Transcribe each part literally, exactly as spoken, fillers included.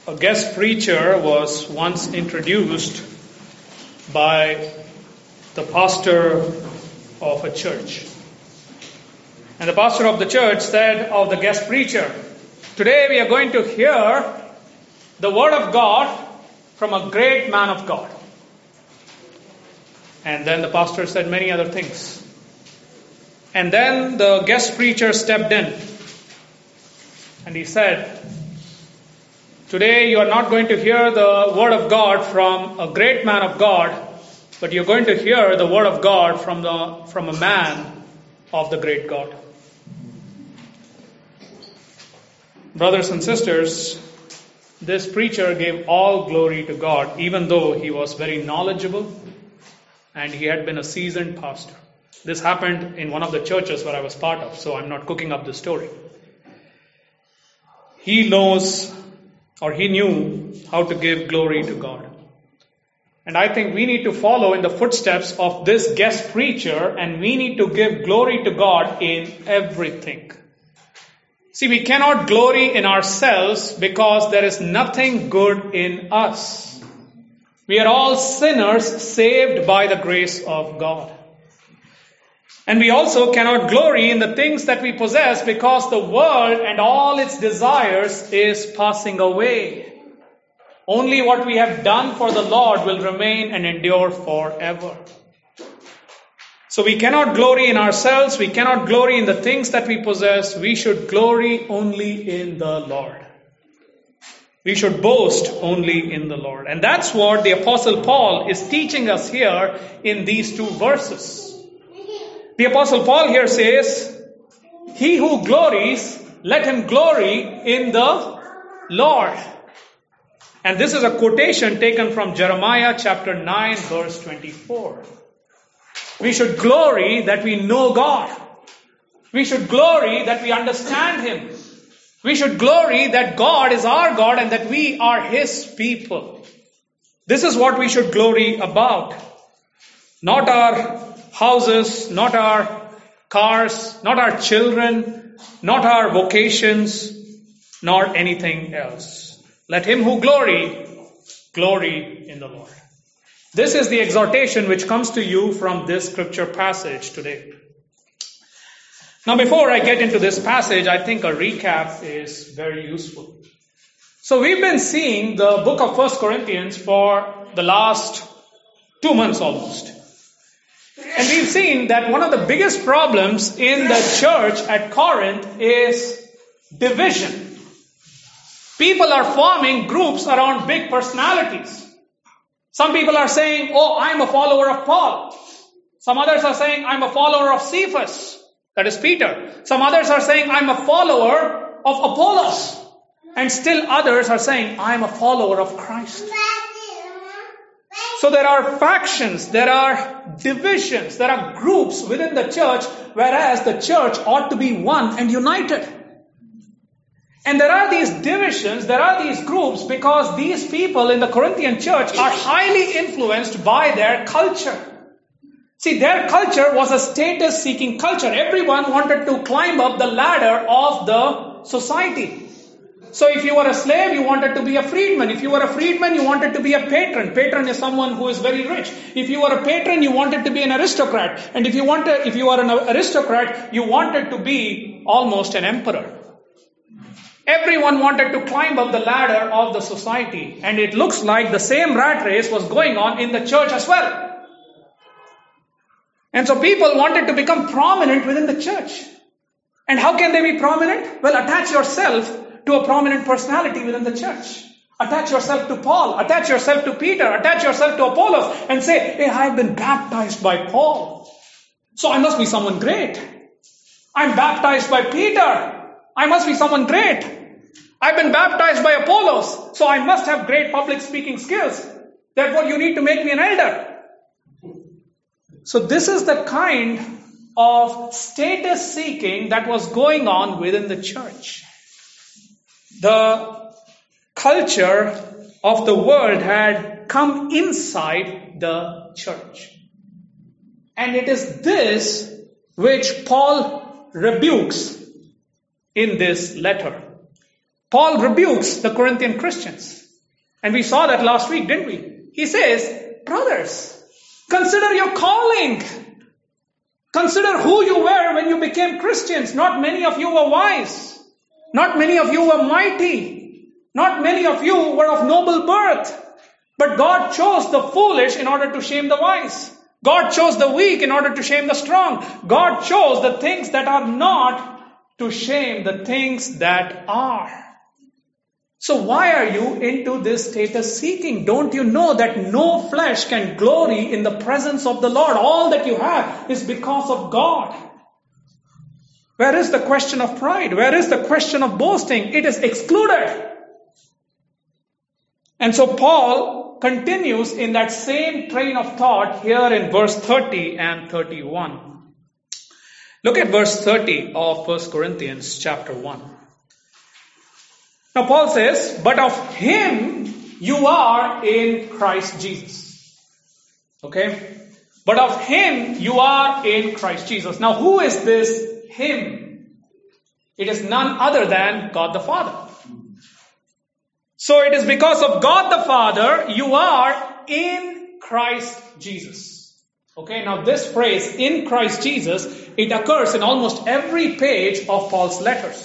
A guest preacher was once introduced by the pastor of a church. And the pastor of the church said of the guest preacher, "Today we are going to hear the word of God from a great man of God." And then the pastor said many other things. And then the guest preacher stepped in and he said, "Today you are not going to hear the word of God from a great man of God, but you're going to hear the word of God from the from a man of the great God." Brothers and sisters, this preacher gave all glory to God, even though he was very knowledgeable and he had been a seasoned pastor. This happened in one of the churches where I was part of, so I'm not cooking up the story. He knows, or he knew, how to give glory to God. And I think we need to follow in the footsteps of this guest preacher, and we need to give glory to God in everything. See, we cannot glory in ourselves because there is nothing good in us. We are all sinners saved by the grace of God. And we also cannot glory in the things that we possess because the world and all its desires is passing away. Only what we have done for the Lord will remain and endure forever. So we cannot glory in ourselves. We cannot glory in the things that we possess. We should glory only in the Lord. We should boast only in the Lord. And that's what the Apostle Paul is teaching us here in these two verses. The Apostle Paul here says, "He who glories, let him glory in the Lord." And this is a quotation taken from Jeremiah chapter nine, verse twenty-four. We should glory that we know God. We should glory that we understand Him. We should glory that God is our God and that we are His people. This is what we should glory about. Not our houses, not our cars, not our children, not our vocations, nor anything else. Let him who glory, glory in the Lord. This is the exhortation which comes to you from this scripture passage today. Now, before I get into this passage, I think a recap is very useful. So we've been seeing the book of First Corinthians for the last two months almost. And we've seen that one of the biggest problems in the church at Corinth is division. People are forming groups around big personalities. Some people are saying, "Oh, I'm a follower of Paul." Some others are saying, "I'm a follower of Cephas." That is Peter. Some others are saying, "I'm a follower of Apollos." And still others are saying, "I'm a follower of Christ." So there are factions, there are divisions, there are groups within the church, whereas the church ought to be one and united. And there are these divisions, there are these groups because these people in the Corinthian church are highly influenced by their culture. See, their culture was a status-seeking culture. Everyone wanted to climb up the ladder of the society. So if you were a slave, you wanted to be a freedman. If you were a freedman, you wanted to be a patron. Patron is someone who is very rich. If you were a patron, you wanted to be an aristocrat. And if you wanted, if you are an aristocrat, you wanted to be almost an emperor. Everyone wanted to climb up the ladder of the society. And it looks like the same rat race was going on in the church as well. And so people wanted to become prominent within the church. And how can they be prominent? Well, attach yourself to a prominent personality within the church. Attach yourself to Paul. Attach yourself to Peter. Attach yourself to Apollos. And say, "Hey, I've been baptized by Paul, so I must be someone great. I'm baptized by Peter. I must be someone great. I've been baptized by Apollos, so I must have great public speaking skills. Therefore, you need to make me an elder." So this is the kind of status seeking that was going on within the church. The culture of the world had come inside the church. And it is this which Paul rebukes in this letter. Paul rebukes the Corinthian Christians. And we saw that last week, didn't we? He says, brothers, consider your calling. Consider who you were when you became Christians. Not many of you were wise. Not many of you were mighty. Not many of you were of noble birth. But God chose the foolish in order to shame the wise. God chose the weak in order to shame the strong. God chose the things that are not to shame the things that are. So why are you into this status seeking? Don't you know that no flesh can glory in the presence of the Lord? All that you have is because of God. Where is the question of pride? Where is the question of boasting? It is excluded. And so Paul continues in that same train of thought here in verse thirty and thirty-one. Look at verse thirty of First Corinthians chapter one. Now Paul says, but of him you are in Christ Jesus. Okay? But of him you are in Christ Jesus. Now who is this him? It is none other than God the Father. So it is because of God the Father you are in Christ Jesus. Okay, now this phrase, in Christ Jesus, it occurs in almost every page of Paul's letters.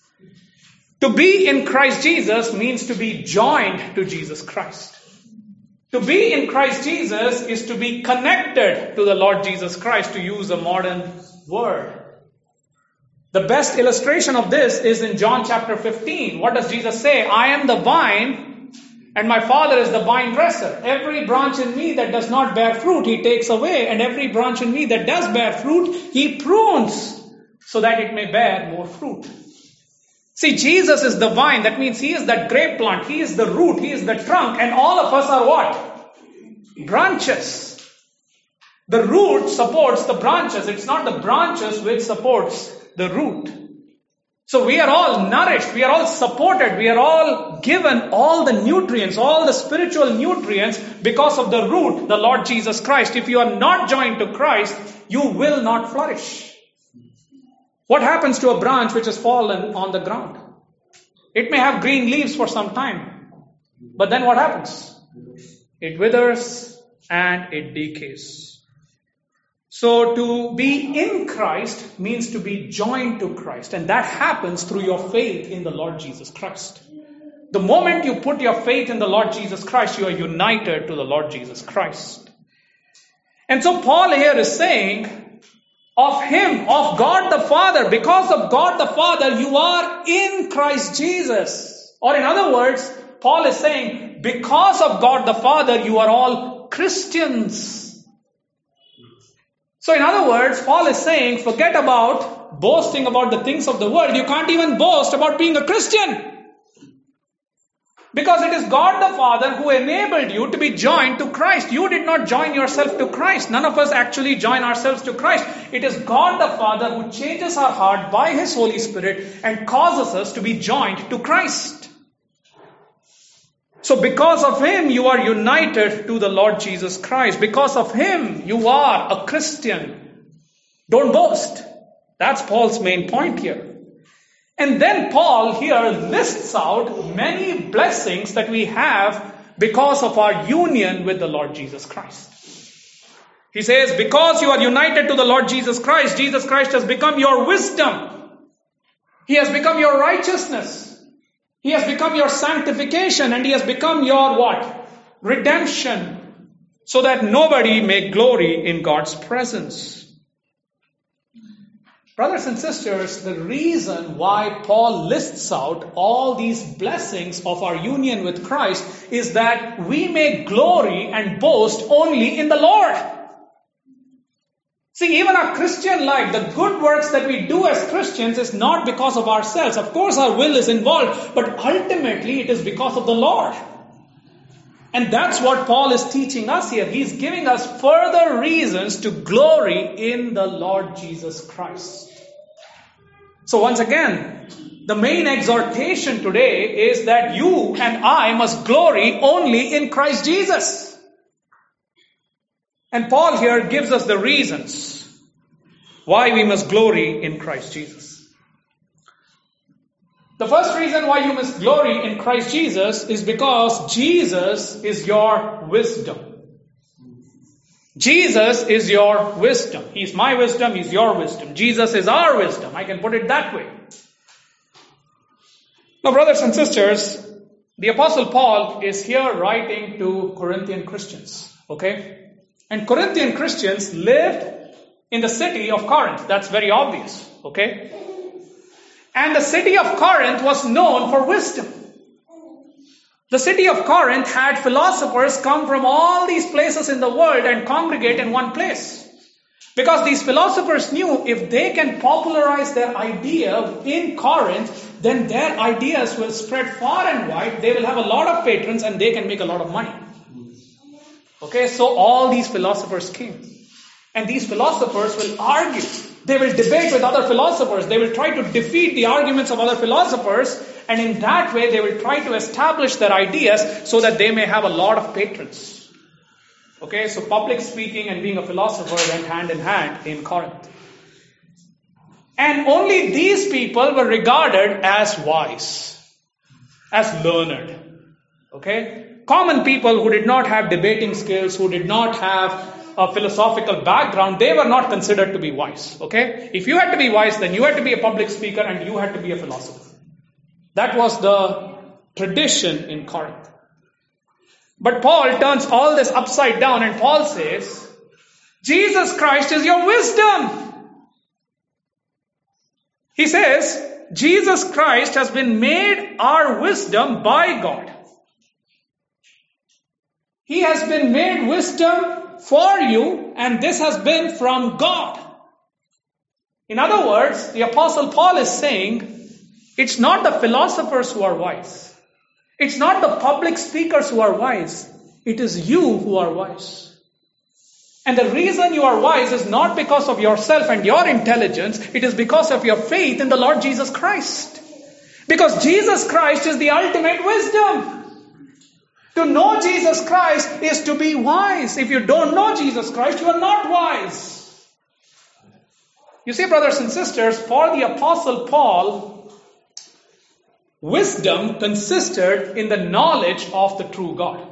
To be in Christ Jesus means to be joined to Jesus Christ. To be in Christ Jesus is to be connected to the Lord Jesus Christ, to use a modern word. The best illustration of this is in John chapter fifteen. What does Jesus say? I am the vine and my Father is the vine dresser. Every branch in me that does not bear fruit, he takes away. And every branch in me that does bear fruit, he prunes so that it may bear more fruit. See, Jesus is the vine. That means he is that grape plant. He is the root. He is the trunk. And all of us are what? Branches. The root supports the branches. It's not the branches which supports the root. So we are all nourished. We are all supported. We are all given all the nutrients, all the spiritual nutrients because of the root, the Lord Jesus Christ. If you are not joined to Christ, you will not flourish. What happens to a branch which has fallen on the ground? It may have green leaves for some time, but then what happens? It withers and it decays. So to be in Christ means to be joined to Christ, and that happens through your faith in the Lord Jesus Christ. The moment you put your faith in the Lord Jesus Christ, you are united to the Lord Jesus Christ. And so Paul here is saying, of him, of God the Father, because of God the Father, you are in Christ Jesus. Or in other words, Paul is saying, because of God the Father, you are all Christians. So in other words, Paul is saying, forget about boasting about the things of the world. You can't even boast about being a Christian. Because it is God the Father who enabled you to be joined to Christ. You did not join yourself to Christ. None of us actually join ourselves to Christ. It is God the Father who changes our heart by His Holy Spirit and causes us to be joined to Christ. So because of Him, you are united to the Lord Jesus Christ. Because of Him, you are a Christian. Don't boast. That's Paul's main point here. And then Paul here lists out many blessings that we have because of our union with the Lord Jesus Christ. He says, because you are united to the Lord Jesus Christ, Jesus Christ has become your wisdom. He has become your righteousness. He has become your sanctification, and He has become your what? Redemption. So that nobody may glory in God's presence. Brothers and sisters, the reason why Paul lists out all these blessings of our union with Christ is that we may glory and boast only in the Lord. See, even our Christian life, the good works that we do as Christians is not because of ourselves. Of course, our will is involved, but ultimately it is because of the Lord. And that's what Paul is teaching us here. He's giving us further reasons to glory in the Lord Jesus Christ. So once again, the main exhortation today is that you and I must glory only in Christ Jesus. And Paul here gives us the reasons why we must glory in Christ Jesus. The first reason why you must glory in Christ Jesus is because Jesus is your wisdom. Jesus is your wisdom. He's my wisdom, He's your wisdom. Jesus is our wisdom. I can put it that way. Now, brothers and sisters, the Apostle Paul is here writing to Corinthian Christians. Okay? And Corinthian Christians lived in the city of Corinth. That's very obvious. Okay? And the city of Corinth was known for wisdom. The city of Corinth had philosophers come from all these places in the world and congregate in one place. Because these philosophers knew if they can popularize their idea in Corinth, then their ideas will spread far and wide. They will have a lot of patrons and they can make a lot of money. Okay, so all these philosophers came. And these philosophers will argue. They will debate with other philosophers. They will try to defeat the arguments of other philosophers. And in that way, they will try to establish their ideas so that they may have a lot of patrons. Okay, so public speaking and being a philosopher went hand in hand in Corinth. And only these people were regarded as wise, as learned. Okay, common people who did not have debating skills, who did not have a philosophical background, they were not considered to be wise. Okay? If you had to be wise, then you had to be a public speaker and you had to be a philosopher. That was the tradition in Corinth. But Paul turns all this upside down and Paul says, Jesus Christ is your wisdom. He says, Jesus Christ has been made our wisdom by God. He has been made wisdom for you, and this has been from God. In other words, the Apostle Paul is saying, it's not the philosophers who are wise. It's not the public speakers who are wise. It is you who are wise. And the reason you are wise is not because of yourself and your intelligence. It is because of your faith in the Lord Jesus Christ. Because Jesus Christ is the ultimate wisdom. To know Jesus Christ is to be wise. If you don't know Jesus Christ, you are not wise. You see, brothers and sisters, for the Apostle Paul, wisdom consisted in the knowledge of the true God.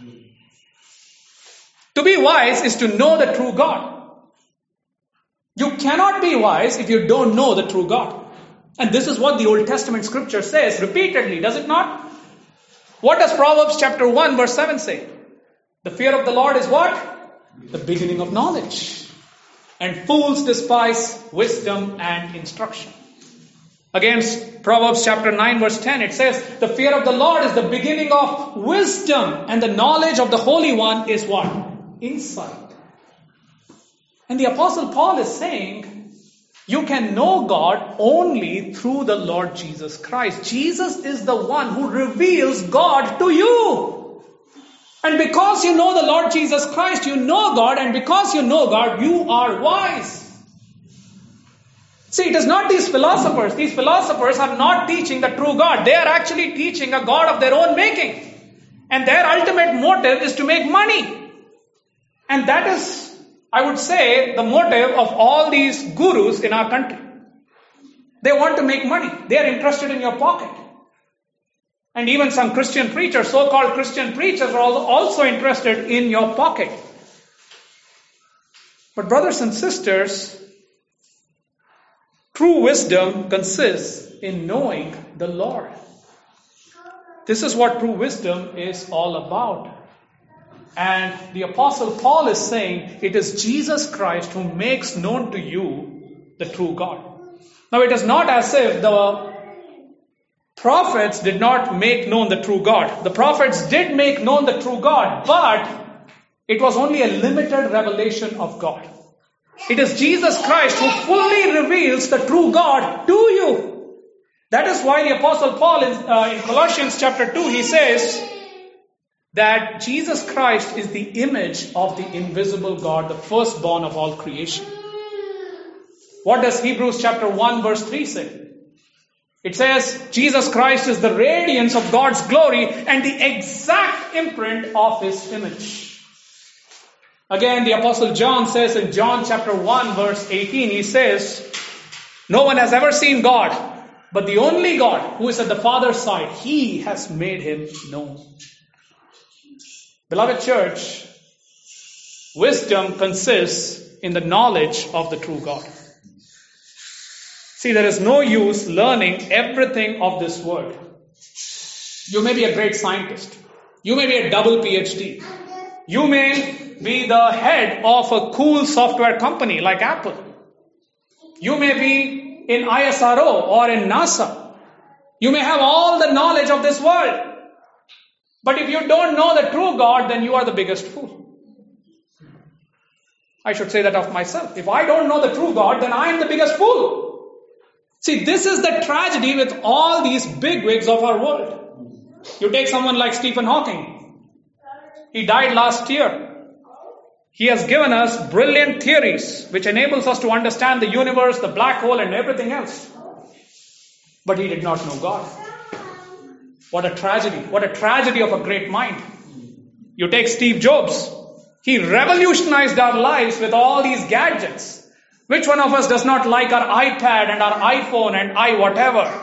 To be wise is to know the true God. You cannot be wise if you don't know the true God. And this is what the Old Testament scripture says repeatedly, does it not? What does Proverbs chapter one verse seven say? The fear of the Lord is what? The beginning of knowledge. And fools despise wisdom and instruction. Against Proverbs chapter nine verse ten, it says, the fear of the Lord is the beginning of wisdom, and the knowledge of the Holy One is what? Insight. And the Apostle Paul is saying, you can know God only through the Lord Jesus Christ. Jesus is the one who reveals God to you. And because you know the Lord Jesus Christ, you know God, and because you know God, you are wise. See, it is not these philosophers. These philosophers are not teaching the true God. They are actually teaching a God of their own making. And their ultimate motive is to make money. And that is, I would say, the motive of all these gurus in our country. They want to make money. They are interested in your pocket. And even some Christian preachers, so-called Christian preachers, are also interested in your pocket. But brothers and sisters, true wisdom consists in knowing the Lord. This is what true wisdom is all about. And the Apostle Paul is saying it is Jesus Christ who makes known to you the true God. Now it is not as if the prophets did not make known the true God. The prophets did make known the true God, but it was only a limited revelation of God. It is Jesus Christ who fully reveals the true God to you. That is why the Apostle Paul in, uh, in Colossians chapter two, he says that Jesus Christ is the image of the invisible God, the firstborn of all creation. What does Hebrews chapter one verse three say? It says, Jesus Christ is the radiance of God's glory and the exact imprint of His image. Again, the Apostle John says in John chapter one verse eighteen, he says, no one has ever seen God, But the only God who is at the Father's side, He has made Him known. Beloved church, wisdom consists in the knowledge of the true God. See, there is no use learning everything of this world. You may be a great scientist. You may be a double P H D. You may be the head of a cool software company like Apple. You may be in I S R O or in NASA. You may have all the knowledge of this world. But if you don't know the true God, then you are the biggest fool. I should say that of myself. If I don't know the true God, then I am the biggest fool. See, this is the tragedy with all these bigwigs of our world. You take someone like Stephen Hawking. He died last year. He has given us brilliant theories which enables us to understand the universe, the black hole and everything else. But he did not know God. What a tragedy. What a tragedy of a great mind. You take Steve Jobs. He revolutionized our lives with all these gadgets. Which one of us does not like our iPad and our iPhone and i whatever?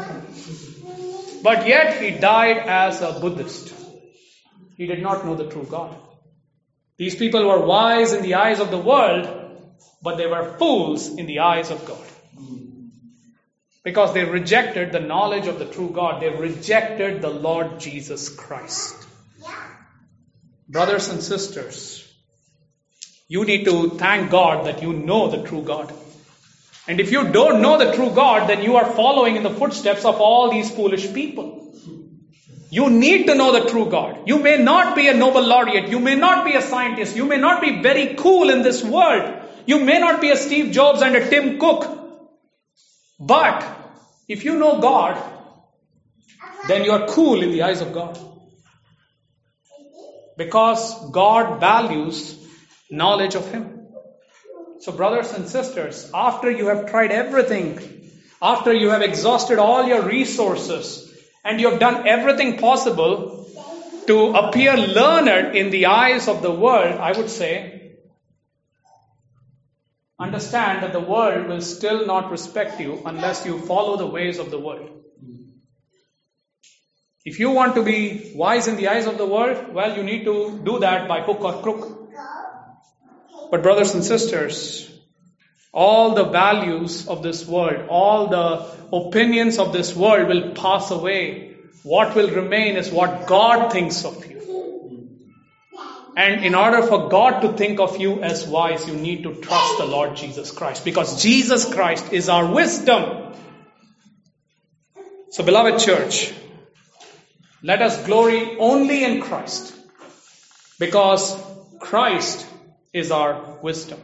But yet he died as a Buddhist. He did not know the true God. These people were wise in the eyes of the world, but they were fools in the eyes of God. Because they rejected the knowledge of the true God. They rejected the Lord Jesus Christ. Brothers and sisters, you need to thank God that you know the true God. And if you don't know the true God, then you are following in the footsteps of all these foolish people. You need to know the true God. You may not be a Nobel laureate. You may not be a scientist. You may not be very cool in this world. You may not be a Steve Jobs and a Tim Cook. But if you know God, then you are cool in the eyes of God. Because God values knowledge of Him. So brothers and sisters, after you have tried everything, after you have exhausted all your resources, and you have done everything possible to appear learned in the eyes of the world, I would say, understand that the world will still not respect you unless you follow the ways of the world. If you want to be wise in the eyes of the world, well, you need to do that by hook or crook. But brothers and sisters, all the values of this world, all the opinions of this world will pass away. What will remain is what God thinks of you. And in order for God to think of you as wise, you need to trust the Lord Jesus Christ. Because Jesus Christ is our wisdom. So beloved church, let us glory only in Christ. Because Christ is our wisdom.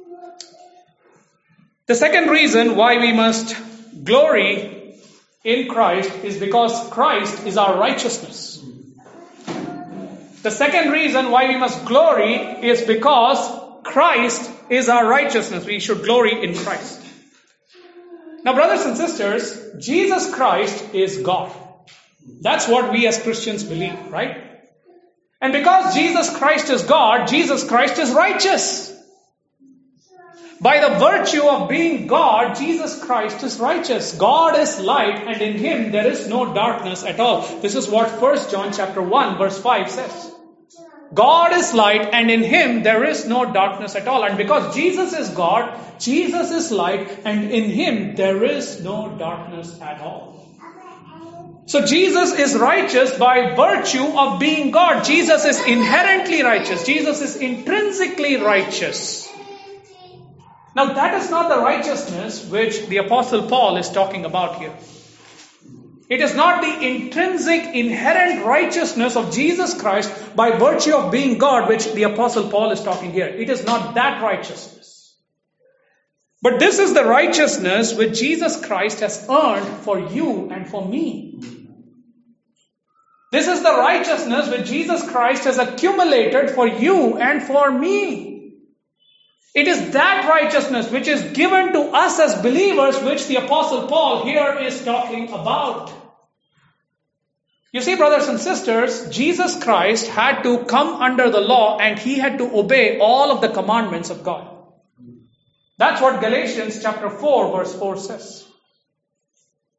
The second reason why we must glory in Christ is because Christ is our righteousness. The second reason why we must glory is because Christ is our righteousness. We should glory in Christ. Now, brothers and sisters, Jesus Christ is God. That's what we as Christians believe, right? And because Jesus Christ is God, Jesus Christ is righteous. By the virtue of being God, Jesus Christ is righteous. God is light, and in Him there is no darkness at all. This is what First John chapter one verse five says. God is light, and in Him there is no darkness at all. And because Jesus is God, Jesus is light, and in Him there is no darkness at all. So Jesus is righteous by virtue of being God. Jesus is inherently righteous. Jesus is intrinsically righteous. Now that is not the righteousness which the Apostle Paul is talking about here. It is not the intrinsic, inherent righteousness of Jesus Christ by virtue of being God which the Apostle Paul is talking here. It is not that righteousness. But this is the righteousness which Jesus Christ has earned for you and for me. This is the righteousness which Jesus Christ has accumulated for you and for me. It is that righteousness which is given to us as believers, which the Apostle Paul here is talking about. You see, brothers and sisters, Jesus Christ had to come under the law and He had to obey all of the commandments of God. That's what Galatians chapter four verse four says.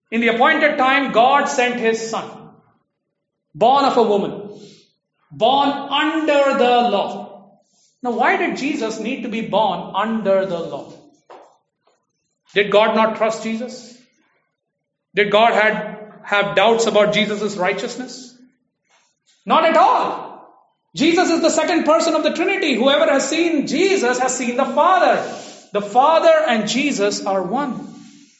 In the appointed time, God sent His Son, born of a woman, born under the law. Now, why did Jesus need to be born under the law? Did God not trust Jesus? Did God had, have doubts about Jesus' righteousness? Not at all. Jesus is the second person of the Trinity. Whoever has seen Jesus has seen the Father. The Father and Jesus are one.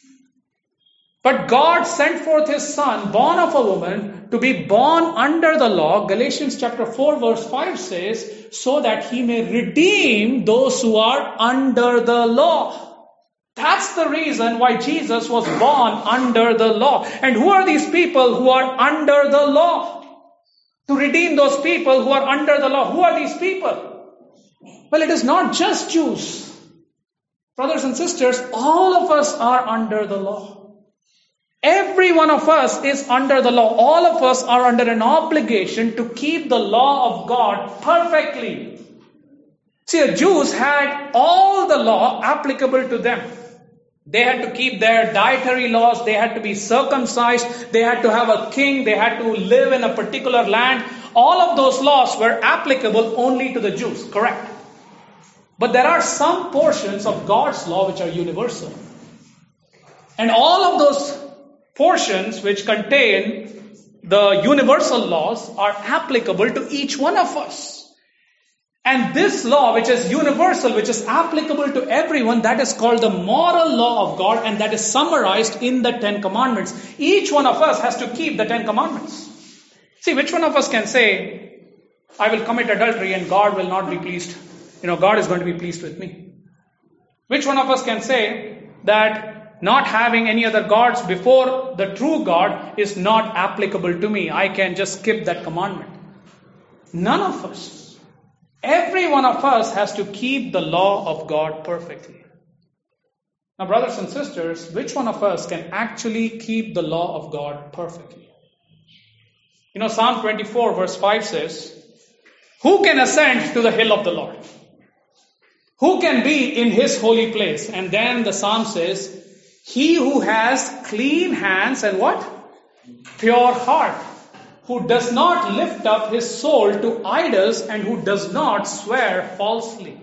But God sent forth His Son, born of a woman, to be born under the law. Galatians chapter four verse five says, so that He may redeem those who are under the law. That's the reason why Jesus was born under the law. And who are these people who are under the law? To redeem those people who are under the law. Who are these people? Well, it is not just Jews. Brothers and sisters, all of us are under the law. Every one of us is under the law. All of us are under an obligation to keep the law of God perfectly. See, the Jews had all the law applicable to them. They had to keep their dietary laws. They had to be circumcised. They had to have a king. They had to live in a particular land. All of those laws were applicable only to the Jews, correct? But there are some portions of God's law which are universal. And all of those portions which contain the universal laws are applicable to each one of us. And this law, which is universal, which is applicable to everyone, that is called the moral law of God, and that is summarized in the Ten Commandments. Each one of us has to keep the Ten Commandments. See, which one of us can say, I will commit adultery and God will not be pleased? You know, God is going to be pleased with me. Which one of us can say that not having any other gods before the true God is not applicable to me? I can just skip that commandment. None of us. Every one of us has to keep the law of God perfectly. Now, brothers and sisters, which one of us can actually keep the law of God perfectly? You know, Psalm twenty-four verse five says, who can ascend to the hill of the Lord? Who can be in His holy place? And then the Psalm says, he who has clean hands and what? Pure heart. Who does not lift up his soul to idols and who does not swear falsely.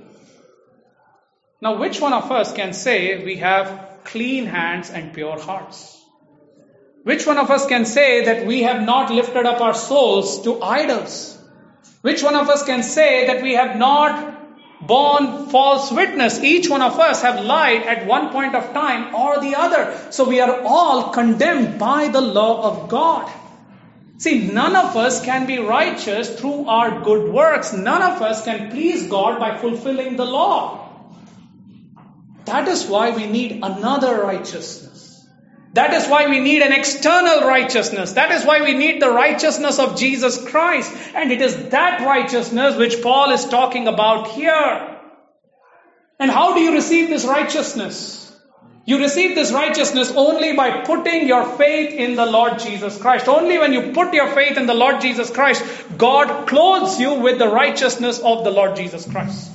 Now, which one of us can say we have clean hands and pure hearts? Which one of us can say that we have not lifted up our souls to idols? Which one of us can say that we have not borne false witness? Each one of us have lied at one point of time or the other. So we are all condemned by the law of God. See, none of us can be righteous through our good works. None of us can please God by fulfilling the law. That is why we need another righteousness. That is why we need an external righteousness. That is why we need the righteousness of Jesus Christ. And it is that righteousness which Paul is talking about here. And how do you receive this righteousness? You receive this righteousness only by putting your faith in the Lord Jesus Christ. Only when you put your faith in the Lord Jesus Christ, God clothes you with the righteousness of the Lord Jesus Christ.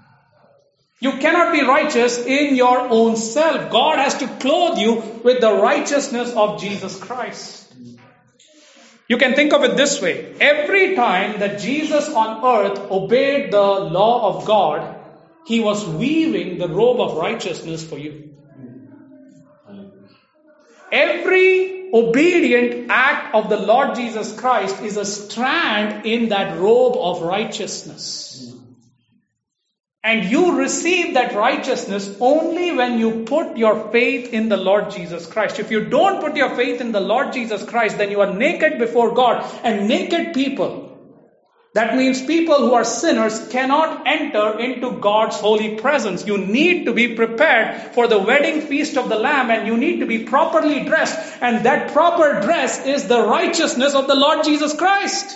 You cannot be righteous in your own self. God has to clothe you with the righteousness of Jesus Christ. You can think of it this way. Every time that Jesus on earth obeyed the law of God, He was weaving the robe of righteousness for you. Every obedient act of the Lord Jesus Christ is a strand in that robe of righteousness. And you receive that righteousness only when you put your faith in the Lord Jesus Christ. If you don't put your faith in the Lord Jesus Christ, then you are naked before God. And naked people, that means people who are sinners, cannot enter into God's holy presence. You need to be prepared for the wedding feast of the Lamb, and you need to be properly dressed. And that proper dress is the righteousness of the Lord Jesus Christ.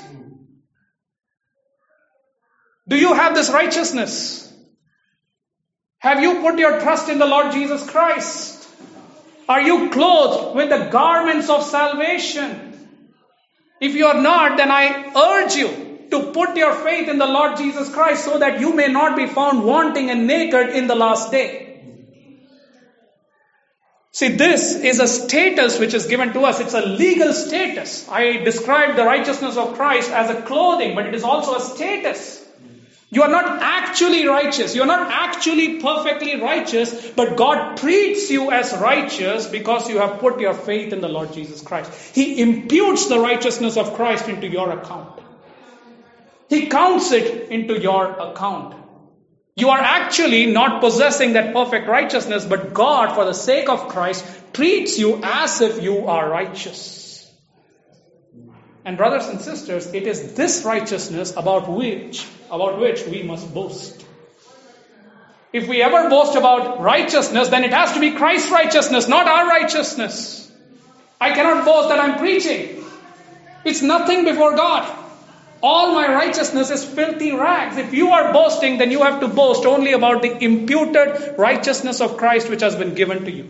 Do you have this righteousness? Have you put your trust in the Lord Jesus Christ? Are you clothed with the garments of salvation? If you are not, then I urge you to put your faith in the Lord Jesus Christ so that you may not be found wanting and naked in the last day. See, this is a status which is given to us. It's a legal status. I described the righteousness of Christ as a clothing, but it is also a status. You are not actually righteous. You are not actually perfectly righteous, but God treats you as righteous because you have put your faith in the Lord Jesus Christ. He imputes the righteousness of Christ into your account. He counts it into your account. You are actually not possessing that perfect righteousness, but God, for the sake of Christ, treats you as if you are righteous. And brothers and sisters, it is this righteousness about which, about which we must boast. If we ever boast about righteousness, then it has to be Christ's righteousness, not our righteousness. I cannot boast that I'm preaching. It's nothing before God. All my righteousness is filthy rags. If you are boasting, then you have to boast only about the imputed righteousness of Christ which has been given to you.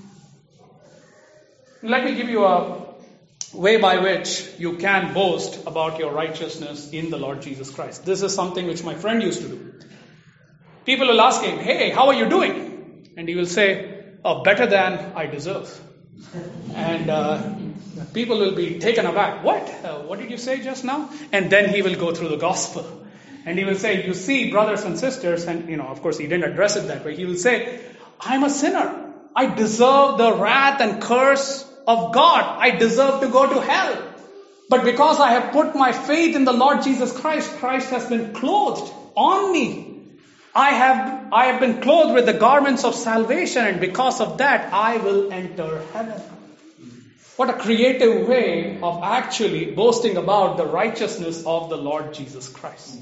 Let me give you a way by which you can boast about your righteousness in the Lord Jesus Christ. This is something which my friend used to do. People will ask him, hey, how are you doing? And he will say, oh, better than I deserve. And uh, people will be taken aback. What? Uh, what did you say just now? And then he will go through the gospel. And he will say, you see, brothers and sisters, and you know, of course he didn't address it that way. He will say, I'm a sinner. I deserve the wrath and curse of God. I deserve to go to hell. But because I have put my faith in the Lord Jesus Christ, Christ has been clothed on me. I have, I have been clothed with the garments of salvation, and because of that, I will enter heaven. What a creative way of actually boasting about the righteousness of the Lord Jesus Christ.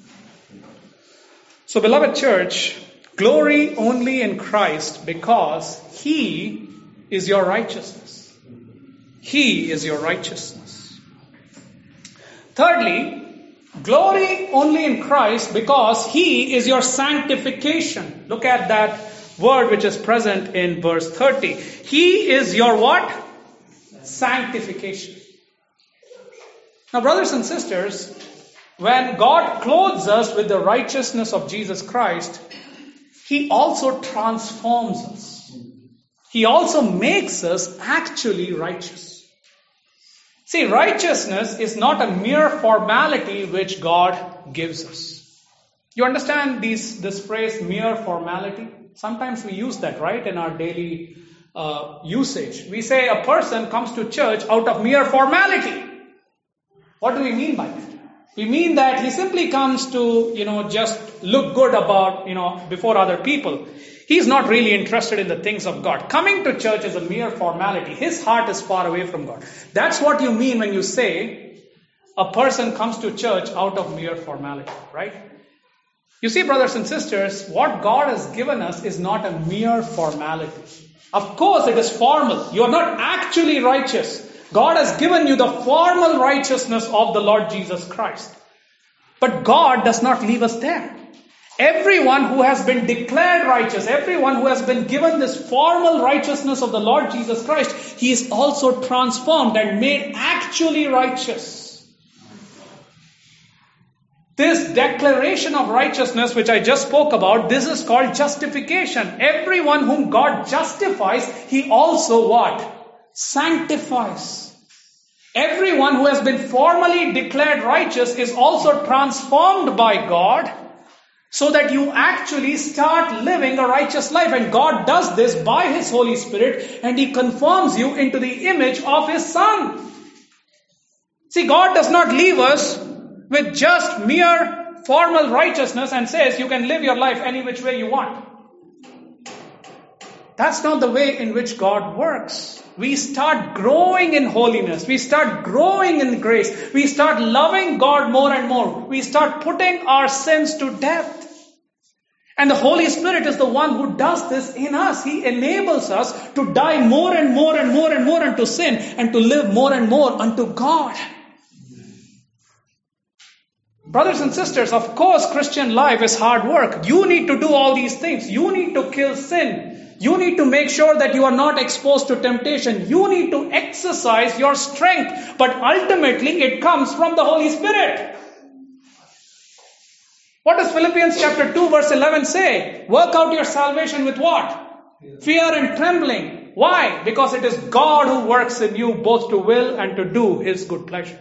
So, beloved church, glory only in Christ because He is your righteousness. He is your righteousness. Thirdly, glory only in Christ because He is your sanctification. Look at that word which is present in verse thirty. He is your what? Sanctification. Now, brothers and sisters, when God clothes us with the righteousness of Jesus Christ, He also transforms us. He also makes us actually righteous. See, righteousness is not a mere formality which God gives us. You understand these, this phrase, mere formality? Sometimes we use that, right, in our daily uh, usage. We say a person comes to church out of mere formality. What do we mean by that? We mean that he simply comes to, you know, just look good about, you know, before other people. He's not really interested in the things of God. Coming to church is a mere formality. His heart is far away from God. That's what you mean when you say a person comes to church out of mere formality, right? You see, brothers and sisters, what God has given us is not a mere formality. Of course, it is formal. You are not actually righteous. God has given you the formal righteousness of the Lord Jesus Christ. But God does not leave us there. Everyone who has been declared righteous, everyone who has been given this formal righteousness of the Lord Jesus Christ, he is also transformed and made actually righteous. This declaration of righteousness which I just spoke about, this is called justification. Everyone whom God justifies, He also what? Sanctifies. Everyone who has been formally declared righteous is also transformed by God, so that you actually start living a righteous life. And God does this by His Holy Spirit, and He conforms you into the image of His Son. See, God does not leave us with just mere formal righteousness and says you can live your life any which way you want. That's not the way in which God works. We start growing in holiness. We start growing in grace. We start loving God more and more. We start putting our sins to death. And the Holy Spirit is the one who does this in us. He enables us to die more and more and more and more unto sin and to live more and more unto God. Brothers and sisters, of course, Christian life is hard work. You need to do all these things. You need to kill sin. You need to make sure that you are not exposed to temptation. You need to exercise your strength. But ultimately, it comes from the Holy Spirit. What does Philippians chapter two verse eleven say? Work out your salvation with what? Fear and trembling. Why? Because it is God who works in you both to will and to do His good pleasure.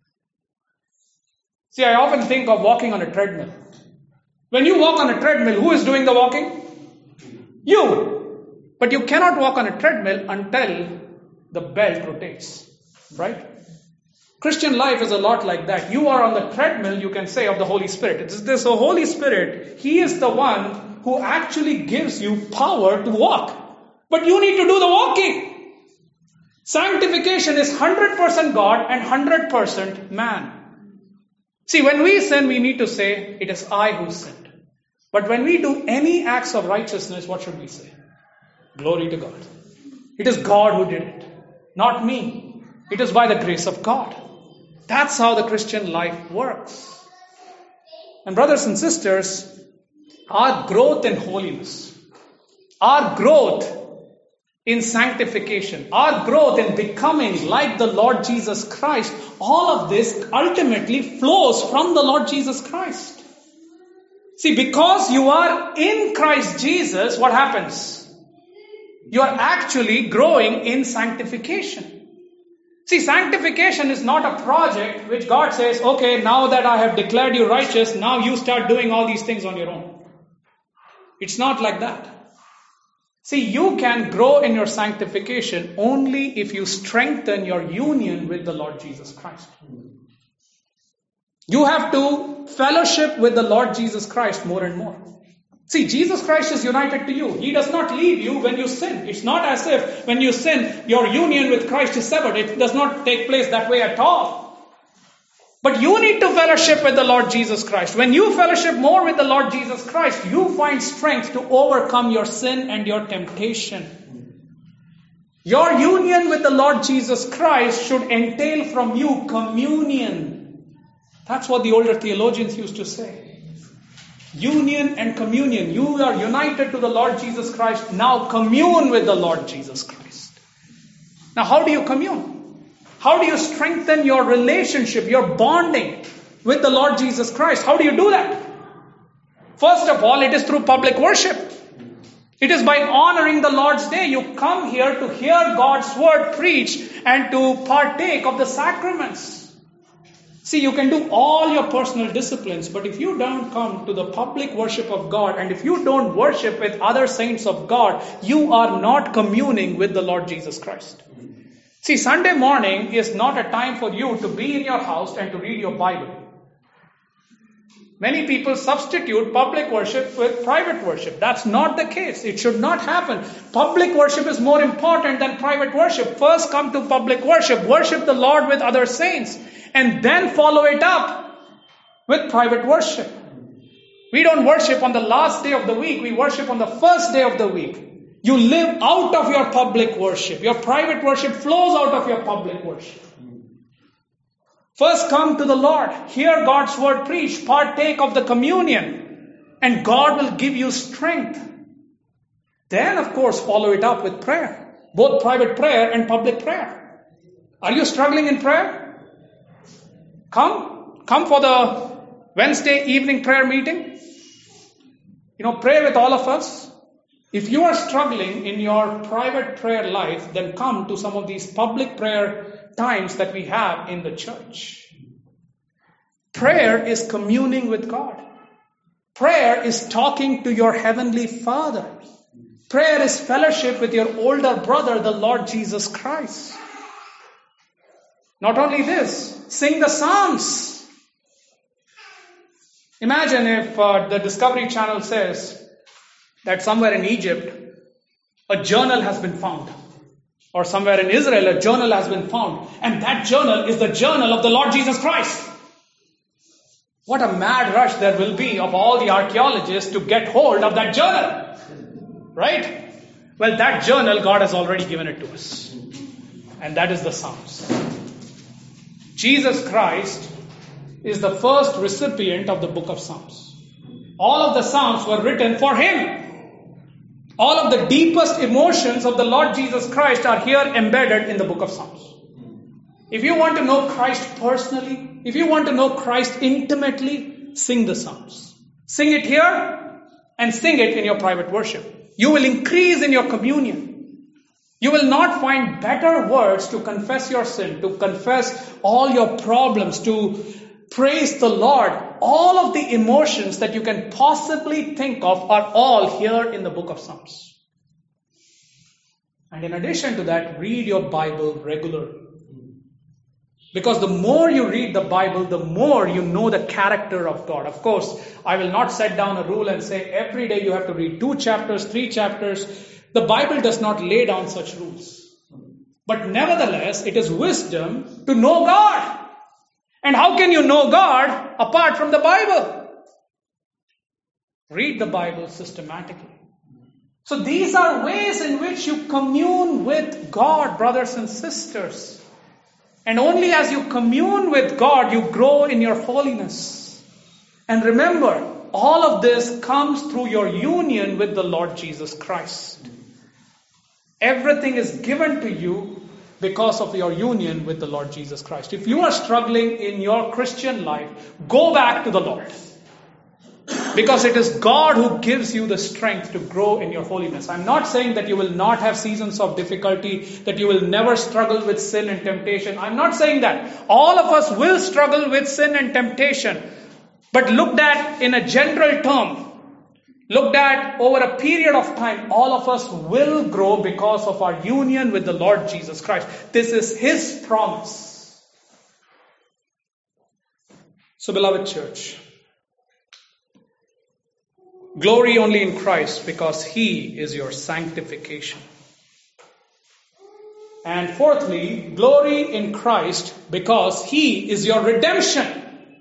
See, I often think of walking on a treadmill. When you walk on a treadmill, who is doing the walking? You. But you cannot walk on a treadmill until the belt rotates. Right? Christian life is a lot like that. You are on the treadmill, you can say, of the Holy Spirit. It is this the Holy Spirit. He is the one who actually gives you power to walk. But you need to do the walking. Sanctification is one hundred percent God and one hundred percent man. See, when we sin, we need to say, it is I who sinned. But when we do any acts of righteousness, what should we say? Glory to God. It is God who did it, not me. It is by the grace of God. That's how the Christian life works. And brothers and sisters, our growth in holiness, our growth in sanctification, our growth in becoming like the Lord Jesus Christ, all of this ultimately flows from the Lord Jesus Christ. See, because you are in Christ Jesus, what happens? You are actually growing in sanctification. See, sanctification is not a project which God says, okay, now that I have declared you righteous, now you start doing all these things on your own. It's not like that. See, you can grow in your sanctification only if you strengthen your union with the Lord Jesus Christ. You have to fellowship with the Lord Jesus Christ more and more. See, Jesus Christ is united to you. He does not leave you when you sin. It's not as if when you sin, your union with Christ is severed. It does not take place that way at all. But you need to fellowship with the Lord Jesus Christ. When you fellowship more with the Lord Jesus Christ, you find strength to overcome your sin and your temptation. Your union with the Lord Jesus Christ should entail from you communion. That's what the older theologians used to say. Union and communion. You are united to the Lord Jesus Christ. Now commune with the Lord Jesus Christ. Now how do you commune? How do you strengthen your relationship, your bonding with the Lord Jesus Christ? How do you do that? First of all, it is through public worship. It is by honoring the Lord's Day. You come here to hear God's word preached and to partake of the sacraments. See, you can do all your personal disciplines, but if you don't come to the public worship of God, and if you don't worship with other saints of God, you are not communing with the Lord Jesus Christ. See, Sunday morning is not a time for you to be in your house and to read your Bible. Many people substitute public worship with private worship. That's not the case. It should not happen. Public worship is more important than private worship. First come to public worship. Worship the Lord with other saints. And then follow it up with private worship. We don't worship on the last day of the week. We worship on the first day of the week. You live out of your public worship. Your private worship flows out of your public worship. First come to the Lord. Hear God's word preached. Partake of the communion. And God will give you strength. Then, of course, follow it up with prayer. Both private prayer and public prayer. Are you struggling in prayer? Come. Come for the Wednesday evening prayer meeting. You know, pray with all of us. If you are struggling in your private prayer life, then come to some of these public prayer times that we have in the church. Prayer is communing with God. Prayer is talking to your heavenly Father. Prayer is fellowship with your older brother, the Lord Jesus Christ. Not only this, sing the Psalms. Imagine if uh, the Discovery Channel says that somewhere in Egypt, a journal has been found. Or somewhere in Israel, a journal has been found. And that journal is the journal of the Lord Jesus Christ. What a mad rush there will be of all the archaeologists to get hold of that journal. Right? Well, that journal, God has already given it to us. And that is the Psalms. Jesus Christ is the first recipient of the book of Psalms. All of the Psalms were written for Him. All of the deepest emotions of the Lord Jesus Christ are here embedded in the book of Psalms. If you want to know Christ personally, if you want to know Christ intimately, sing the Psalms. Sing it here and sing it in your private worship. You will increase in your communion. You will not find better words to confess your sin, to confess all your problems, to praise the Lord. All of the emotions that you can possibly think of are all here in the book of Psalms. And in addition to that, read your Bible regularly. Because the more you read the Bible, the more you know the character of God. Of course, I will not set down a rule and say every day you have to read two chapters, three chapters. The Bible does not lay down such rules. But nevertheless, it is wisdom to know God. And how can you know God apart from the Bible? Read the Bible systematically. So these are ways in which you commune with God, brothers and sisters. And only as you commune with God, you grow in your holiness. And remember, all of this comes through your union with the Lord Jesus Christ. Everything is given to you because of your union with the Lord Jesus Christ. If you are struggling in your Christian life, go back to the Lord. Because it is God who gives you the strength to grow in your holiness. I'm not saying that you will not have seasons of difficulty, that you will never struggle with sin and temptation. I'm not saying that. All of us will struggle with sin and temptation. But looked at in a general term, looked at over a period of time, all of us will grow because of our union with the Lord Jesus Christ. This is His promise. So, beloved church, glory only in Christ because He is your sanctification. And fourthly, glory in Christ because He is your redemption.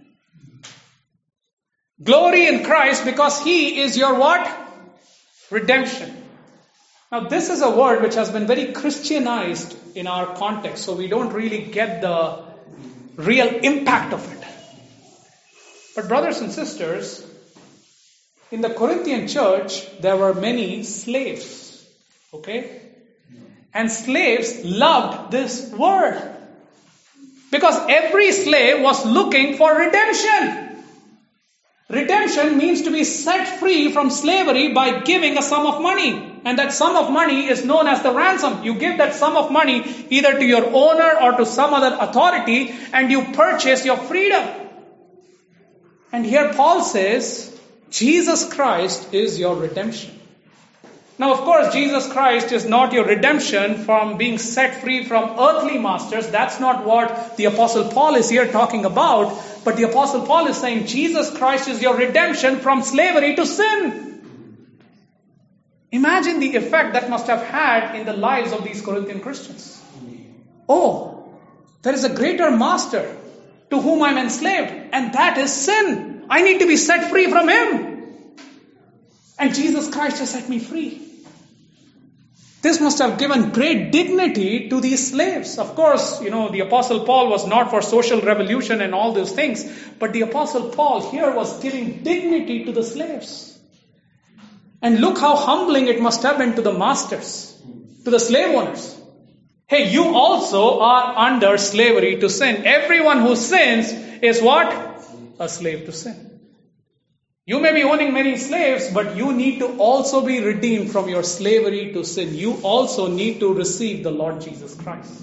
Glory in Christ because He is your what? Redemption. Now this is a word which has been very Christianized in our context, so we don't really get the real impact of it. But brothers and sisters, in the Corinthian church, there were many slaves. Okay? And slaves loved this word. Because every slave was looking for redemption. Redemption means to be set free from slavery by giving a sum of money. And that sum of money is known as the ransom. You give that sum of money either to your owner or to some other authority and you purchase your freedom. And here Paul says, Jesus Christ is your redemption. Now, of course, Jesus Christ is not your redemption from being set free from earthly masters. That's not what the Apostle Paul is here talking about. But the Apostle Paul is saying Jesus Christ is your redemption from slavery to sin. Imagine the effect that must have had in the lives of these Corinthian Christians. Oh, there is a greater master to whom I'm enslaved, and that is sin. I need to be set free from him. And Jesus Christ has set me free. This must have given great dignity to these slaves. Of course, you know, the Apostle Paul was not for social revolution and all those things. But the Apostle Paul here was giving dignity to the slaves. And look how humbling it must have been to the masters, to the slave owners. Hey, you also are under slavery to sin. Everyone who sins is what? A slave to sin. You may be owning many slaves, but you need to also be redeemed from your slavery to sin. You also need to receive the Lord Jesus Christ.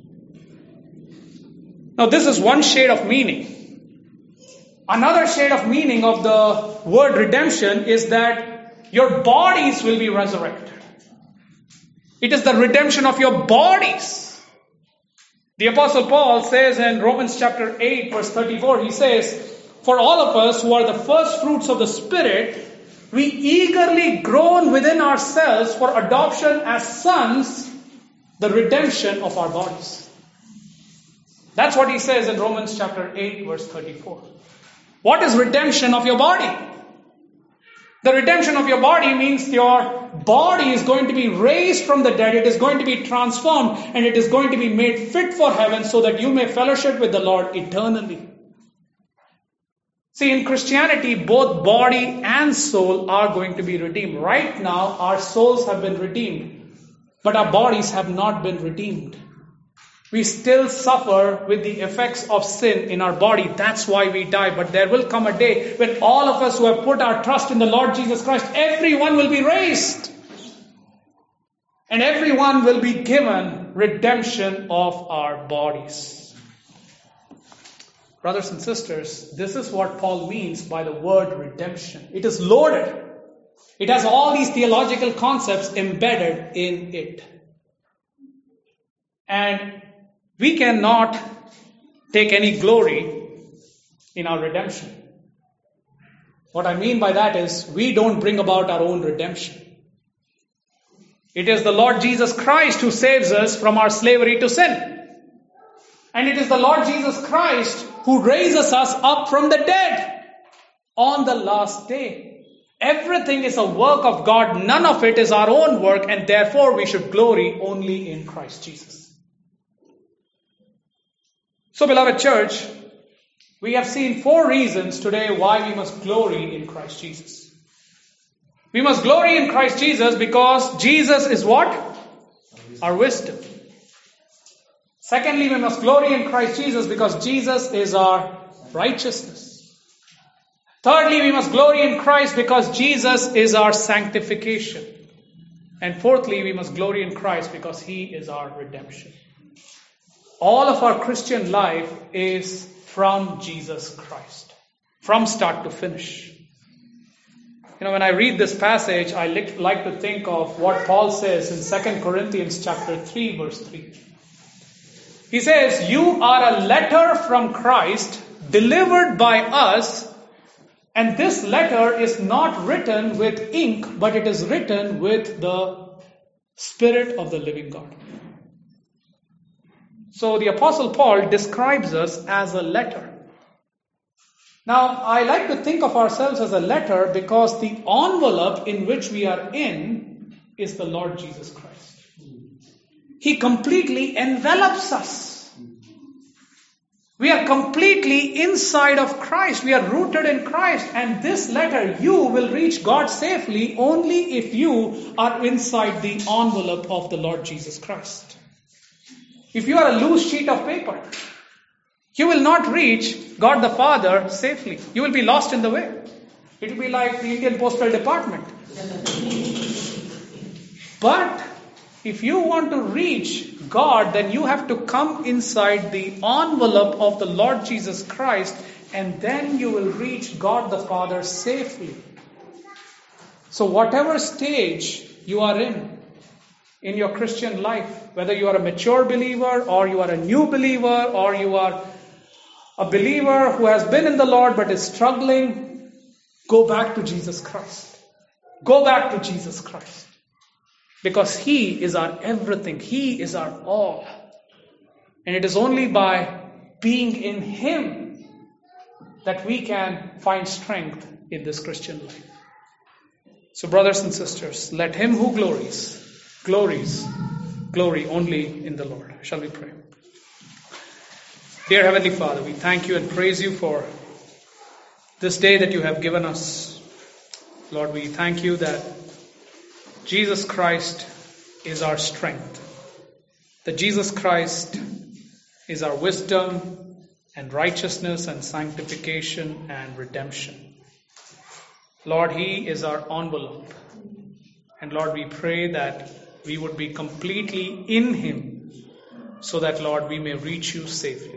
Now, this is one shade of meaning. Another shade of meaning of the word redemption is that your bodies will be resurrected. It is the redemption of your bodies. The Apostle Paul says in Romans chapter eight, verse thirty-four, he says, for all of us who are the first fruits of the Spirit, we eagerly groan within ourselves for adoption as sons, the redemption of our bodies. That's what he says in Romans chapter eight, verse thirty-four. What is redemption of your body? The redemption of your body means your body is going to be raised from the dead. It is going to be transformed and it is going to be made fit for heaven so that you may fellowship with the Lord eternally. See, in Christianity, both body and soul are going to be redeemed. Right now, our souls have been redeemed, but our bodies have not been redeemed. We still suffer with the effects of sin in our body. That's why we die. But there will come a day when all of us who have put our trust in the Lord Jesus Christ, everyone will be raised. And everyone will be given redemption of our bodies. Brothers and sisters, this is what Paul means by the word redemption. It is loaded. It has all these theological concepts embedded in it. And we cannot take any glory in our redemption. What I mean by that is, we don't bring about our own redemption. It is the Lord Jesus Christ who saves us from our slavery to sin. And it is the Lord Jesus Christ who raises us up from the dead on the last day. Everything is a work of God. None of it is our own work, and therefore we should glory only in Christ Jesus. So, beloved church, we have seen four reasons today why we must glory in Christ Jesus. We must glory in Christ Jesus because Jesus is what? Our wisdom. Secondly, we must glory in Christ Jesus because Jesus is our righteousness. Thirdly, we must glory in Christ because Jesus is our sanctification. And fourthly, we must glory in Christ because He is our redemption. All of our Christian life is from Jesus Christ, from start to finish. You know, when I read this passage, I like to think of what Paul says in Second Corinthians chapter three, verse three. He says, "You are a letter from Christ, delivered by us, and this letter is not written with ink, but it is written with the Spirit of the living God." So the Apostle Paul describes us as a letter. Now, I like to think of ourselves as a letter because the envelope in which we are in is the Lord Jesus Christ. He completely envelops us. We are completely inside of Christ. We are rooted in Christ. And this letter, you will reach God safely only if you are inside the envelope of the Lord Jesus Christ. If you are a loose sheet of paper, you will not reach God the Father safely. You will be lost in the way. It will be like the Indian Postal Department. But if you want to reach God, then you have to come inside the envelope of the Lord Jesus Christ, and then you will reach God the Father safely. So whatever stage you are in, in your Christian life, whether you are a mature believer or you are a new believer or you are a believer who has been in the Lord but is struggling, go back to Jesus Christ. Go back to Jesus Christ. Because He is our everything. He is our all. And it is only by being in Him that we can find strength in this Christian life. So brothers and sisters, let him who glories, glories, glory only in the Lord. Shall we pray? Dear Heavenly Father, we thank you and praise you for this day that you have given us. Lord, we thank you that Jesus Christ is our strength. That Jesus Christ is our wisdom and righteousness and sanctification and redemption. Lord, He is our envelope. And Lord, we pray that we would be completely in Him so that, Lord, we may reach you safely.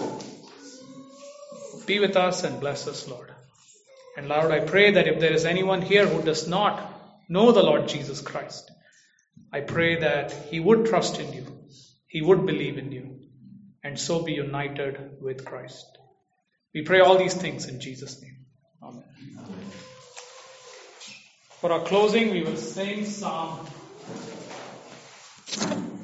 Be with us and bless us, Lord. And Lord, I pray that if there is anyone here who does not know the Lord Jesus Christ, I pray that he would trust in you, he would believe in you, and so be united with Christ. We pray all these things in Jesus' name. Amen. For our closing, we will sing Psalm